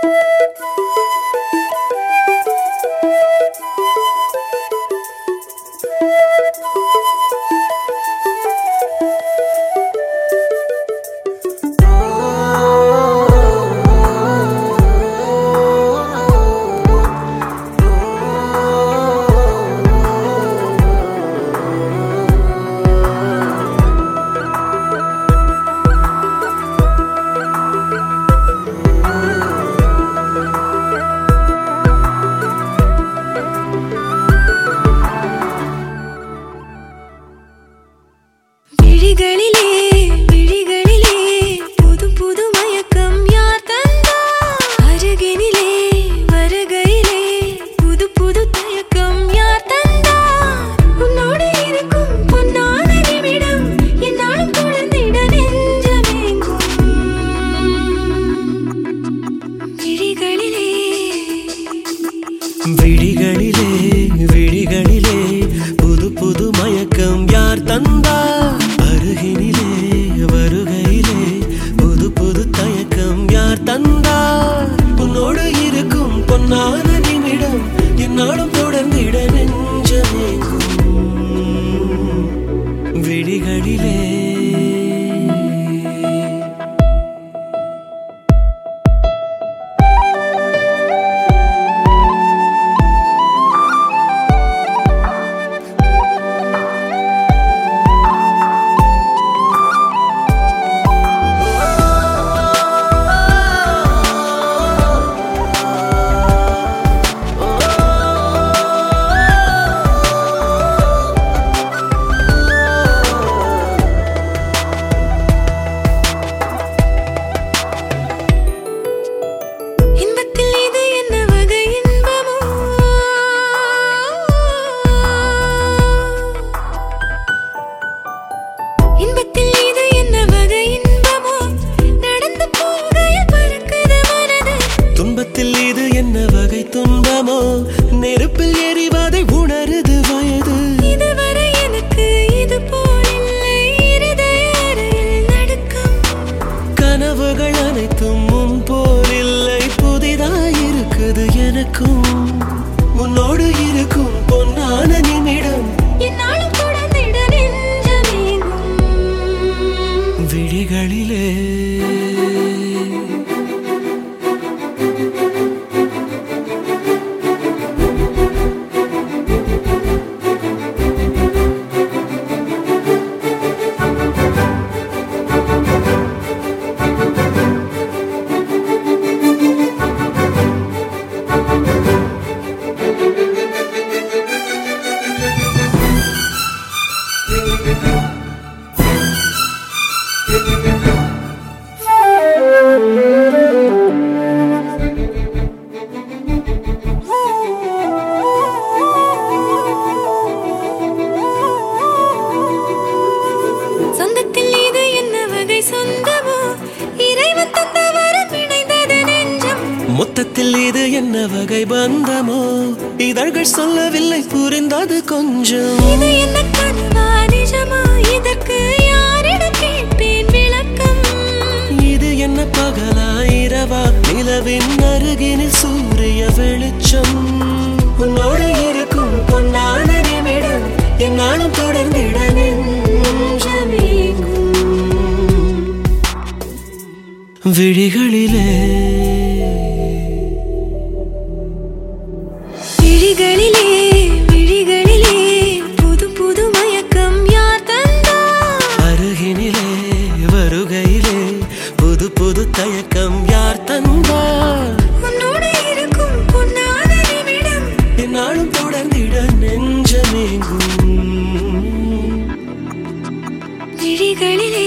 விழிகளிலே விழிகளிலே புது புது மயக்கம் யார் தந்தா அருகினிலே வருகையிலே புது புது தயக்கம் யார் தந்தா உன்னோடு இருக்கும் பொன்னான நிமிடம் என்னாலும் தொடர்ந்திட நெஞ்சமேங்கும் விழிகளிலே துன்பத்தில் இது என்ன வகை துன்பமோ நெருப்பில் எரிவதை உணருது வயது இதுவரை எனக்கு இது போலில்லை இருதய அறையில் நடுக்கம் கனவுகள் அனைத்தும் முன் போலில்லை புதிதாயிருக்குது எனக்கும் உன்னோடு இருக்கும் பொன்னான நிமிடம் என்னாலும் தொடர்ந்திட நெஞ்சமேங்கும் விழிகளிலே சொந்தத்தில் இது என்ன வகை சொந்தமோ இறைவன் தந்த வரம் இணைந்தது நெஞ்சம் மொத்தத்தில் இது என்ன வகை பந்தமோ இதழ்கள் சொல்லவில்லை புரிந்தது கொஞ்சம் இது என்ன கனவா நிஜமா இதற்கு யாரிடம் கேட்பேன் விளக்கம் இது என்ன பகலா இரவா நிலவின் அருகினில் சூரிய வெளிச்சம் உன்னோடு இருக்கும் பொன்னான நிமிடம் என்னாலும் தொடர்ந்திட நெஞ்சமேங்கும் விழிகளிலே விழிகளிலே விழிகளிலே புது புது மயக்கம் யார் தந்தா அருகினிலே வருகையிலே புது புது தயக்கம் யார் தந்தா உன்னோடு இருக்கும் பொன்னான நிமிடம் என்னாலும் தொடர்ந்திட நெஞ்சமேங்கும் விழிகளிலே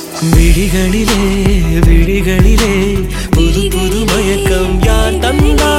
விழிகளிலே விழிகளிலே புது புது மயக்கம் யார் தந்தா